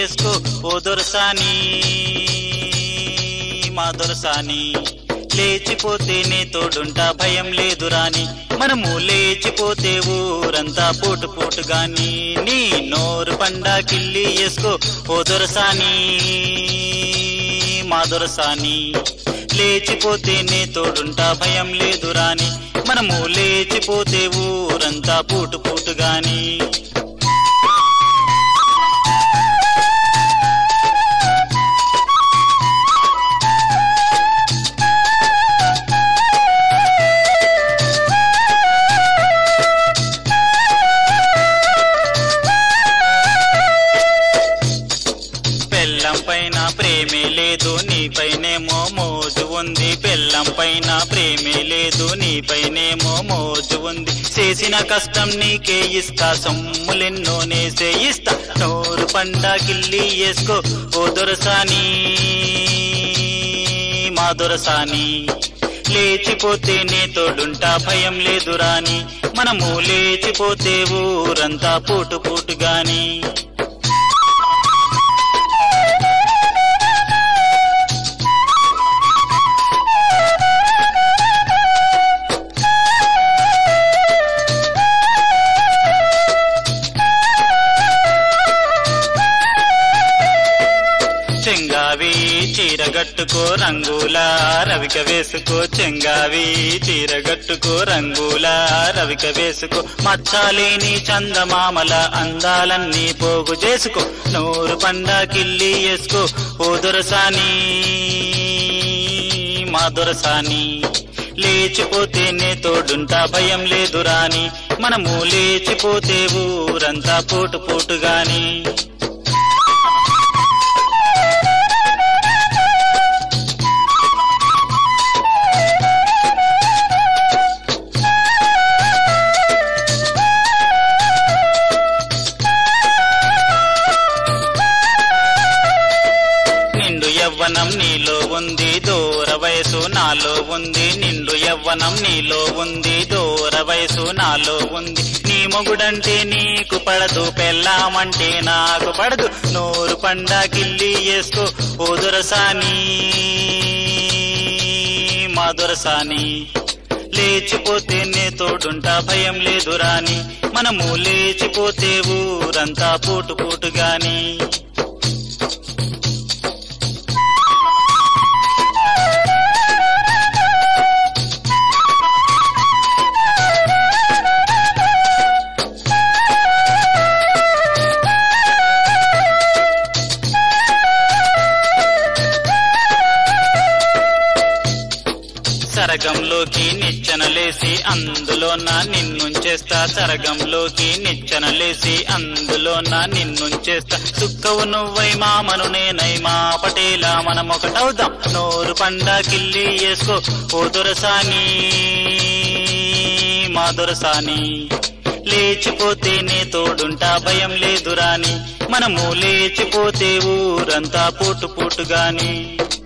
వేసుకో ఓ దొరసాని మా దొరసాని లేచిపోతేనే తోడుంటా భయం లేదు రాని మనము లేచిపోతే ఊరంతా పోటు పోటుగాని నీ నోరు పండా కిల్లి వేసుకో ఓ దొరసాని మా దొరసాని లేచిపోతేనే తోడుంటా భయం లేదు రాని మనము లేచిపోతే ఊరంతా పోటు పోటుగాని పెళ్ళం పైన ప్రేమే లేదు నీపైనేమో మోజు ఉంది పెళ్ళం పైన ప్రేమే లేదు నీపైనేమో మోజు ఉంది చేసిన కష్టం నీకే ఇస్తా సొమ్ములెన్నో నేసే ఇస్తా నోరు పండా కిల్లి వేసుకో ఓ దొరసాని మా దొరసాని లేచిపోతేనే తోడుంటా భయం లేదు రాని మనము లేచిపోతే ఊరంతా పోటు పోటుగాని చెంగావి చీరగట్టుకో రంగుల రవిక వేసుకో చెంగావి చీరగట్టుకో రంగుల రవిక వేసుకో మచ్చాలేని చందమామల అందాలన్నీ పోగు చేసుకో నోరు పండా కిల్లి వేసుకో ఓ దొరసాని మా దొరసాని లేచిపోతేనే తోడుంటా భయం లేదు రాని మనము లేచిపోతే ఊరంతా పోటు పోటుగాని యవ్వనం నీలో ఉంది దూర వయసు నాలో ఉంది నిండు యవ్వనం నీలో ఉంది దూర వయసు నాలో ఉంది నీ మొగుడంటే నీకు పడదు పెళ్ళామంటే నాకు పడదు నోరు పండా కిల్లి వేసుకో ఓ దొరసాని మా దొరసాని లేచిపోతేనే తోడుంటా భయం లేదు రాని మనము లేచిపోతే ఊరంతా పోటు పోటుగాని సరగంలోకి నిచ్చెనలేసి అందులోన నిన్నుంచేస్తా సరగంలోకి నిచ్చెనలేసి అందులోన నిన్నుంచేస్తా సుక్కవు నువ్వై మామను నేనై మా పటేలా మనమొకటవుదాం నోరు పండా కిల్లి వేసుకో ఓ దొరసాని మా దొరసాని లేచిపోతేనే తోడుంటా భయం లేదు రాని మనము లేచిపోతే ఊరంతా పోటు పోటుగాని